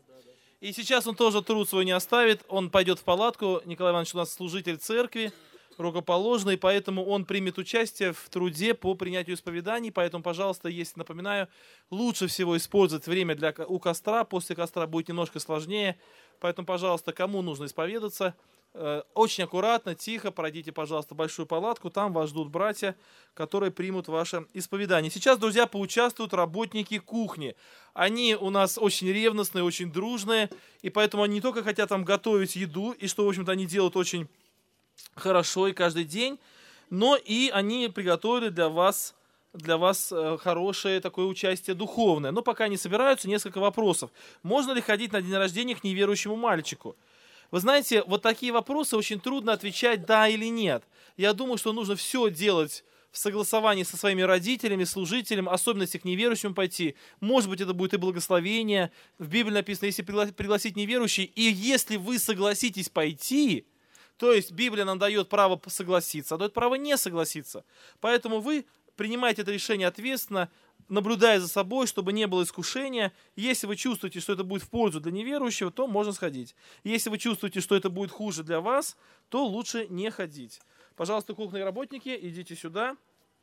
И сейчас он тоже труд свой не оставит, он пойдет в палатку. Николай Иванович у нас служитель церкви, рукоположный, поэтому он примет участие в труде по принятию исповеданий. Поэтому, пожалуйста, если напоминаю, лучше всего использовать время у костра. После костра будет немножко сложнее. Поэтому, пожалуйста, кому нужно исповедаться, очень аккуратно, тихо пройдите, пожалуйста, большую палатку. Там вас ждут братья, которые примут ваше исповедание. Сейчас, друзья, поучаствуют работники кухни. Они у нас очень ревностные, очень дружные. И поэтому они не только хотят там готовить еду, и что, в общем-то, они делают очень хорошо и каждый день, но и они приготовили для вас хорошее такое участие духовное. Но пока не собираются, несколько вопросов. Можно ли ходить на день рождения к неверующему мальчику? Вы знаете, вот такие вопросы очень трудно отвечать да или нет. Я думаю, что нужно все делать в согласовании со своими родителями, служителем, особенно если к неверующим пойти. Может быть, это будет и благословение. В Библии написано, если пригласить неверующий, и если вы согласитесь пойти, то есть Библия нам дает право согласиться, а дает право не согласиться. Поэтому вы принимаете это решение ответственно, наблюдая за собой, чтобы не было искушения. Если вы чувствуете, что это будет в пользу для неверующего, то можно сходить. Если вы чувствуете, что это будет хуже для вас, то лучше не ходить. Пожалуйста, кухонные работники, идите сюда.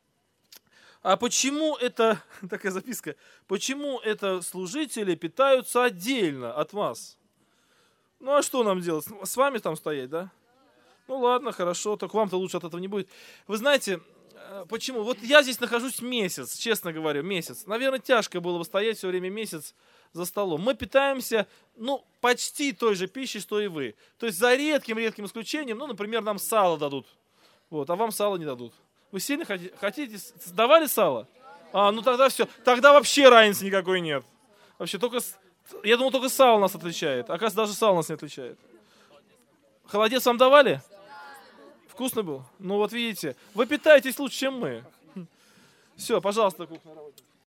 А почему это, такая записка, почему это служители питаются отдельно от вас? Ну а что нам делать? С вами там стоять, да? Ну ладно, хорошо, так вам-то лучше от этого не будет. Вы знаете, почему? Вот я здесь нахожусь месяц, честно говоря, месяц. Наверное, тяжко было бы стоять все время месяц за столом. Мы питаемся, почти той же пищей, что и вы. То есть за редким исключением, например, нам сало дадут. Вот, а вам сало не дадут. Вы сильно хотите? Давали сало? Тогда все. Тогда вообще разницы никакой нет. Вообще, я думал, только сало нас отличает. Оказывается, даже сало нас не отличает. Холодец вам давали? Вкусно был? Ну вот видите, вы питаетесь лучше, чем мы. Все, пожалуйста, кухня работает.